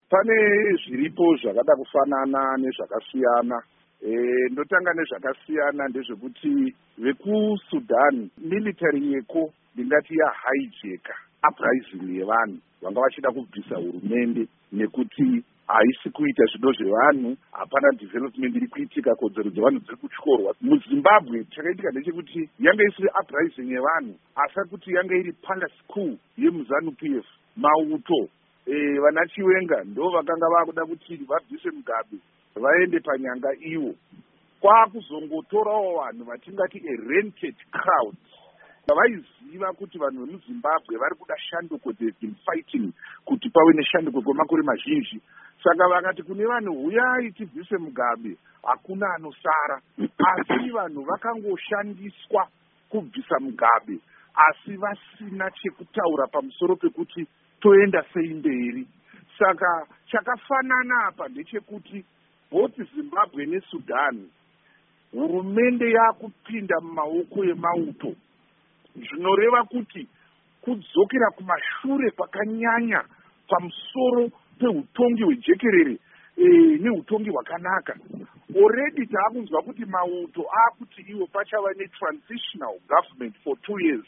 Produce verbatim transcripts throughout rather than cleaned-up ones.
Pane zviripo zvakada kufanana nezvakasiyana. E, ndotanga nezvakasiyana ndezvekuti vekuSudan military yeko ndingati yahijacker uprising yevanhu vanga vachida kubvisa hurumende nekuti haisi kuita zvido zvevanhu, hapana development iri kuitika, kodzero dzevanhu dziri kutyorwa. MuZimbabwe chakaitika ndechekuti yange isiri uprising yevanhu asi kuti yange iri palace coup yemuZanu P F. Mauto e, vana Chiwenga ndo vakanga vakuda kuti vabvise Mugabe vaende panyanga ivo. Kwakuzongotorawo vanhu vatingati a rented crowd vaiziva kuti vanhu vemuZimbabwe vari kuda shanduko, they've been fighting kuti pave neshanduko kwemakore mazhinji. Saka vakati kune vanhu huyai tibvise Mugabe, hakuna anosara. Asi vanhu vakangoshandiswa kubvisa Mugabe asi vasina chekutaura pamusoro pekuti toenda sei mberi. Saka chakafanana apa ndechekuti both Zimbabwe neSudan hurumende yakupinda mumaoko emauto, zvinoreva kuti kudzokera kumashure kwakanyanya pamusoro peutongi hwejekerere e, neutongi hwakanaka. Already taakunzwa kuti mauto akuti iwo pachava netransitional government for two years.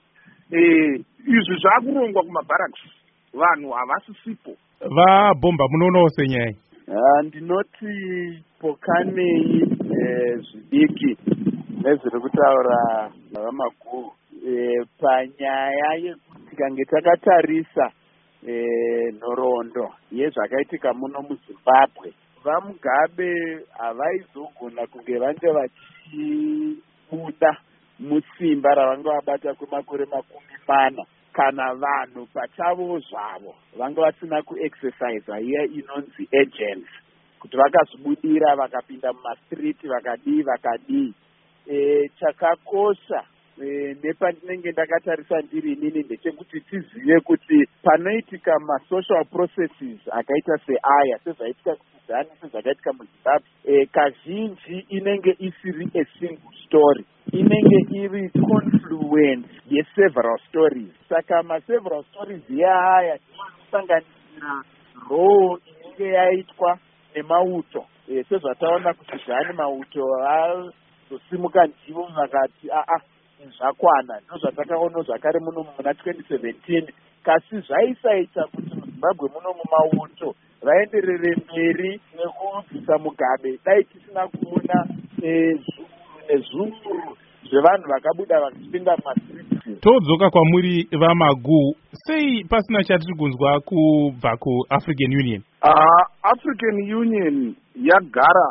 E, izvi zvaakurongwa kumabarracks, vanhu havasisipo. Vabhomba munoonawo senyaya? Uh, ndinoti pokanei eh, zvidiki nezviri kutaura vaMaguru eh, panyaya yekuti kange takatarisa eh, nhoroondo yezvakaitika muno muZimbabwe, vaMugabe havaizogona kunge vange vachibuda musimba ravanga vabata kwemakore makumi mana kana vanhu pachavo zvavo vanga vasina kuexercise iya inonzi agents, kuti vakazobudira vakapinda mumastriti vakadii vakadii. E, chakakosha e, nepandinenge ndakatarisa ndiri inini ndechekuti tizive kuti panoitika masocial processes akaita seaya sezvaitika kuSudan sezvakaitika muZimbabwe, e, kazhinji inenge isiri a single story, inenge iri confluence yeseveral stories. Saka maseveral stories yaaya tinosanganisira role inenge yaitwa nemauto, e, sezvataona kuti zvani mauto vazosimuka ndivo vakati aa zvakwana, ndozvatakaona zvakare muno muna twenty seventeen. Kasi zvaisaita kuti muZimbabwe muno mumauto vaenderere mberi nekubvisa Mugabe dai tisina kuona nezvuru zvevanhu vakabuda vachipinda mumastriti. Todzoka kwamuri vaMaguu, sei pasina chatiri kunzwa kubva kuAfrican Union? Uh, African Union yagara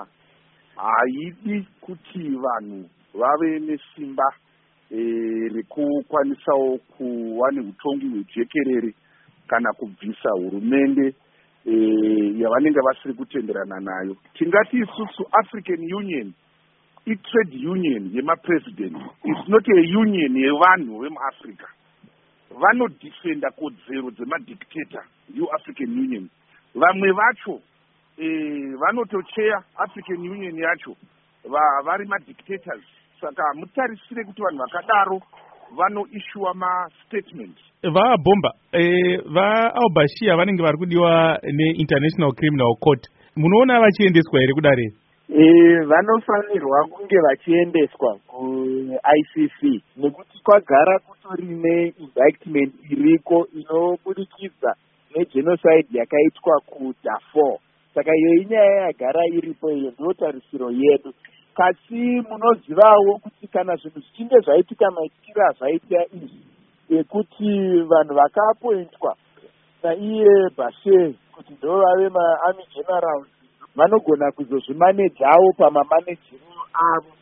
haidi kuti vanhu vave nesimba e, rekukwanisawo kuva neutongi hwejekerere kana kubvisa hurumende e, yavanenge vasiri kutenderana nayo. Tingati isusu African Union i-trade union yemapresident, is not a union yevanhu vemuAfrica. Vanodefenda kodzero dzemadictator you-African Union. Vamwe vacho e, vanotocheya African Union yacho vari madictators. Saka mutarisire kuti vanhu vakadaro vanoissuwa mastatement. VaBhomba, e, vaAlbashir vanenge vari kudiwa neInternational Criminal Court, munoona vachiendeswa here kudare? E, vanofanirwa kunge vachiendeswa kuI C C nekuti kwagara kutori neindictment iriko inobudikidza negenocide yakaitwa kuDarfur. Saka iyo inyaya yagara iripo, iyo ndio tarisiro yedu. Kasi munozivawo kuti kana zvinhu zvichinge zvaitika maitikira zvaitika izvi ekuti vanhu vakaappointwa naiye Bashir kuti ndo vave maarmy generals vanogona kuzozvimanejawo pamamanejero avo.